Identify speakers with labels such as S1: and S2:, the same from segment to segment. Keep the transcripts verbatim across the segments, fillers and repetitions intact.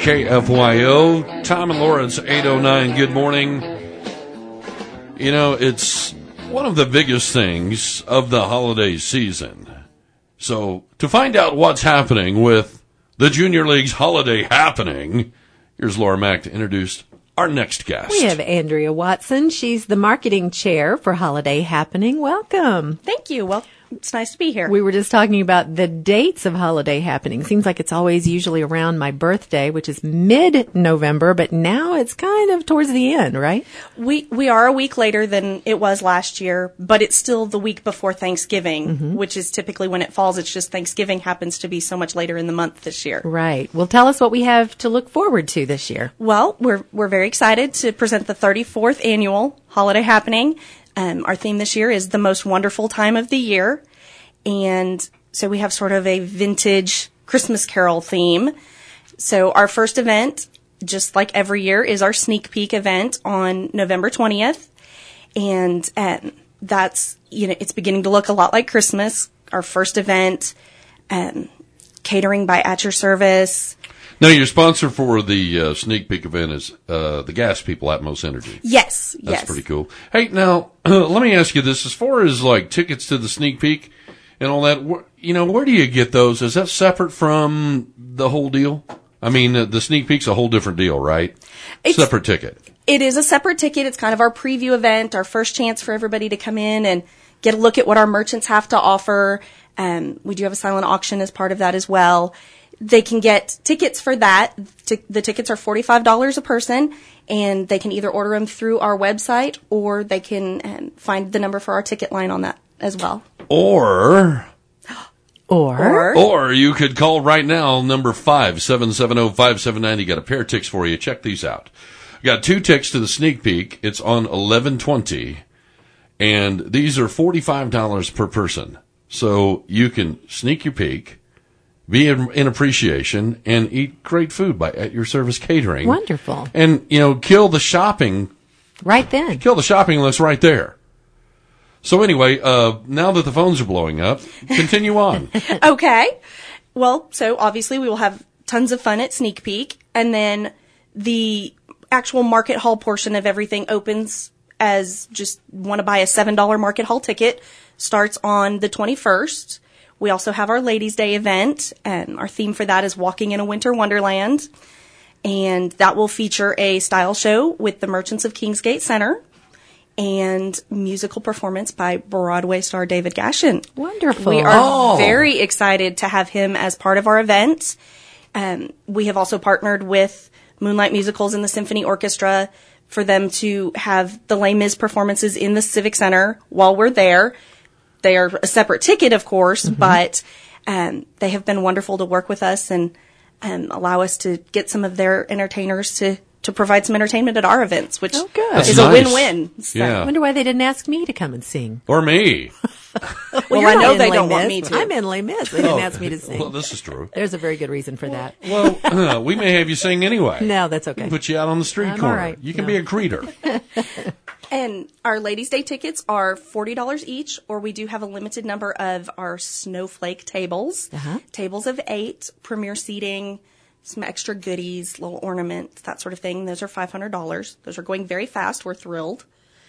S1: K F Y O. Tom and Laura, it's eight oh nine. Good morning. You know, it's one of the biggest things of the holiday season. So, to find out what's happening with the Junior League's Holiday Happening, here's Laura Mack to introduce our next guest.
S2: We have Andrea Watson. She's the marketing chair for Holiday Happening. Welcome.
S3: Thank you. Well, it's nice to be here.
S2: We were just talking about the dates of Holiday Happening. Seems like it's always usually around my birthday, which is mid-November, but now it's kind of towards the end, right?
S3: We we are a week later than it was last year, but it's still the week before Thanksgiving, mm-hmm. which is typically when it falls. It's just Thanksgiving happens to be so much later in the month this year.
S2: Right. Well, tell us what we have to look forward to this year.
S3: Well, we're we're very excited to present the thirty-fourth annual Holiday Happening. Um, our theme this year is the most wonderful time of the year. And so we have sort of a vintage Christmas Carol theme. So our first event, just like every year, is our sneak peek event on November twentieth. And um, that's, you know, it's beginning to look a lot like Christmas. Our first event, um, catering by At Your Service.
S1: Now, your sponsor for the uh, sneak peek event is uh, the gas people, Atmos Energy.
S3: Yes,
S1: That's
S3: yes.
S1: pretty cool. Hey, now, uh, let me ask you this. As far as, like, tickets to the sneak peek and all that, wh- you know, where do you get those? Is that separate from the whole deal? I mean, uh, the sneak peek's a whole different deal, right?
S3: It's,
S1: separate ticket.
S3: It is a separate ticket. It's kind of our preview event, our first chance for everybody to come in and get a look at what our merchants have to offer. Um, we do have a silent auction as part of that as well. They can get tickets for that. T- the tickets are forty-five dollars a person, and they can either order them through our website or they can um, find the number for our ticket line on that as well.
S1: Or...
S2: Or,
S3: or,
S1: or you could call right now, number five seven seven zero, five seven nine zero. Got a pair of ticks for you. Check these out. Got two ticks to the sneak peek. It's on eleven twenty, and these are forty-five dollars per person. So you can sneak your peek, be in, in appreciation, and eat great food by At Your Service Catering.
S2: Wonderful.
S1: And, you know, kill the shopping.
S2: Right then.
S1: Kill the shopping list right there. So anyway, uh, now that the phones are blowing up, continue on.
S3: Okay. Well, so obviously we will have tons of fun at Sneak Peek, and then the actual market hall portion of everything opens as just want to buy a seven dollars market hall ticket, starts on the twenty-first. We also have our Ladies' Day event, and our theme for that is Walking in a Winter Wonderland, and that will feature a style show with the Merchants of Kingsgate Center and musical performance by Broadway star David Gashin.
S2: Wonderful.
S3: We are
S1: Oh.
S3: very excited to have him as part of our event. Um, we have also partnered with Moonlight Musicals and the Symphony Orchestra for them to have the Les Mis performances in the Civic Center while we're there. They are a separate ticket, of course, mm-hmm. but um, they have been wonderful to work with us and um, allow us to get some of their entertainers to to provide some entertainment at our events, which
S2: oh, good.
S1: That's
S3: is
S1: nice.
S3: a win-win. So.
S1: Yeah.
S2: I wonder why they didn't ask me to come and sing.
S1: Or me.
S2: Well,
S3: Well,
S2: you're
S3: I
S2: not
S3: know
S2: in
S3: they
S2: Les
S3: don't want
S2: Mis.
S3: me to.
S2: I'm in Les Mis. They didn't ask me to sing.
S1: Well, this is true.
S2: There's a very good reason for that.
S1: Well, uh, we may have you sing anyway.
S2: No, that's okay.
S1: Put you out on the street
S2: I'm
S1: corner.
S2: all right.
S1: You can
S2: No.
S1: be a greeter.
S3: And our Ladies' Day tickets are forty dollars each, or we do have a limited number of our snowflake tables.
S2: Uh-huh.
S3: Tables of eight, premier seating, some extra goodies, little ornaments, that sort of thing. Those are five hundred dollars. Those are going very fast. We're thrilled.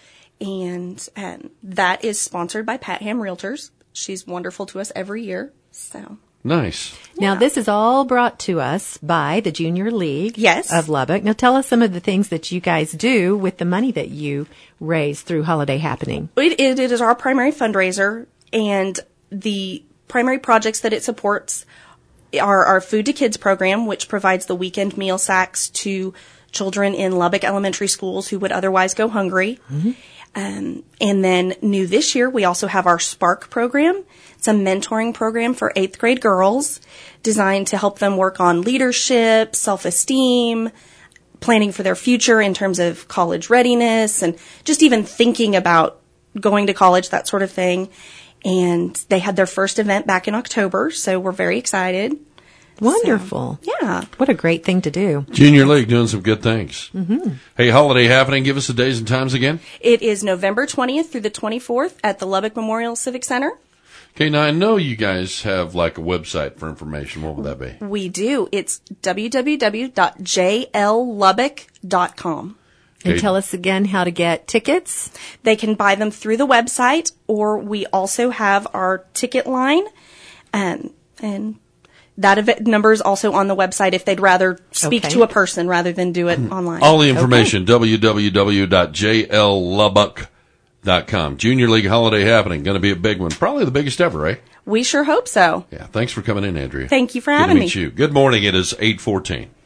S3: And um, that is sponsored by Pat Ham Realtors. She's wonderful to us every year. So
S1: Nice.
S2: Now, this is all brought to us by the Junior League
S3: Yes.
S2: of Lubbock. Now, tell us some of the things that you guys do with the money that you raise through Holiday Happening.
S3: It, it, it is our primary fundraiser, and the primary projects that it supports are our Food to Kids program, which provides the weekend meal sacks to children in Lubbock elementary schools who would otherwise go hungry. Mm-hmm. Um, and then new this year, we also have our Spark program. It's a mentoring program for eighth grade girls designed to help them work on leadership, self-esteem, planning for their future in terms of college readiness, and just even thinking about going to college, that sort of thing. And they had their first event back in October, so we're very excited.
S2: Wonderful.
S3: So, yeah.
S2: What a great thing to do.
S1: Junior League doing some good things. Mm-hmm. Hey, Holiday Happening, give us the days and times again.
S3: It is November twentieth through the twenty-fourth at the Lubbock Memorial Civic Center.
S1: Okay, now I know you guys have like a website for information. What would that be?
S3: We do. It's w w w dot j l lubbock dot com.
S2: And
S1: Okay.
S2: tell us again how to get tickets.
S3: They can buy them through the website, or we also have our ticket line, um, and that ev- number is also on the website if they'd rather speak
S2: Okay.
S3: to a person rather than do it online.
S1: All the information, w w w dot j l lubbock dot com. Junior League Holiday Happening. Going to be a big one. Probably the biggest ever, right?
S3: We sure hope so.
S1: Yeah. Thanks for coming in, Andrea.
S3: Thank you for
S1: Good
S3: having
S1: to meet
S3: me.
S1: you. Good morning. It is eight fourteen.